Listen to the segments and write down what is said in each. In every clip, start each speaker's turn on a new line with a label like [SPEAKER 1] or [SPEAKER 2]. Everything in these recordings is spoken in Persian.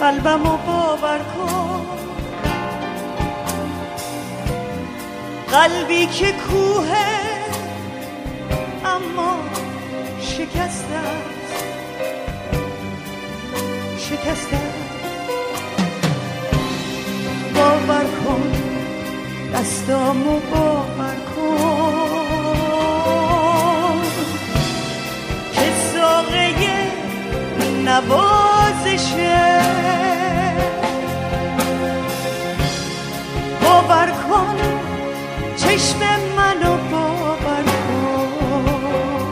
[SPEAKER 1] قلبمو باور کن، قلبی که کوهه اما شکسته است، شکسته است. باور کن، دستامو باور کن که ساقه نوازشه. باور کن چشم منو باور کن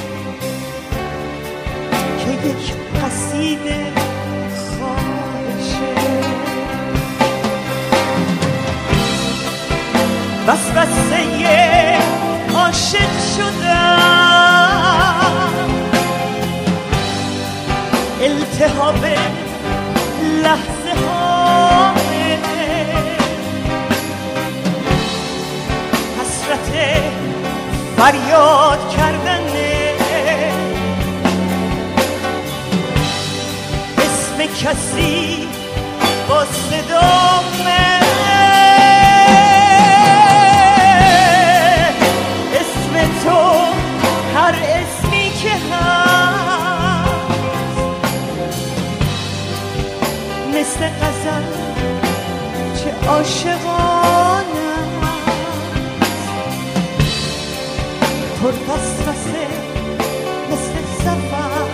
[SPEAKER 1] که یک قصیده خواهشه. وسوسه عاشق شدم، التهاب لحظه ها، حسرت فریاد کردن اسم کسی با صدامه، اسم تو هر اسمی که هست مثل غزل چه عاشقانه پرفسفسه مثل سفر،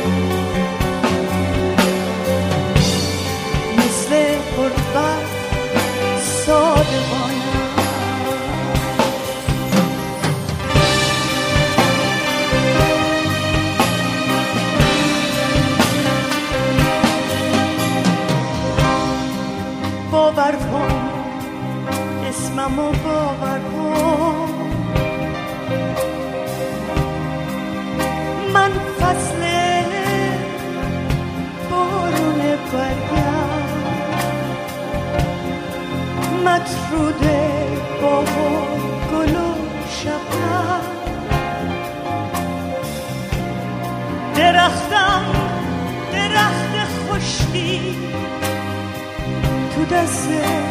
[SPEAKER 1] مثل غربت صادقانه. باور کن، اسممو باور کن، من فصل بارون برگم، مطرود باغ و گل و شبنم، درختم درخت خشکی تو دست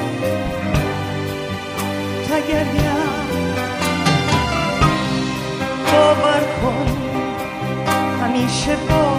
[SPEAKER 1] تگریم. باور کن همیشه باور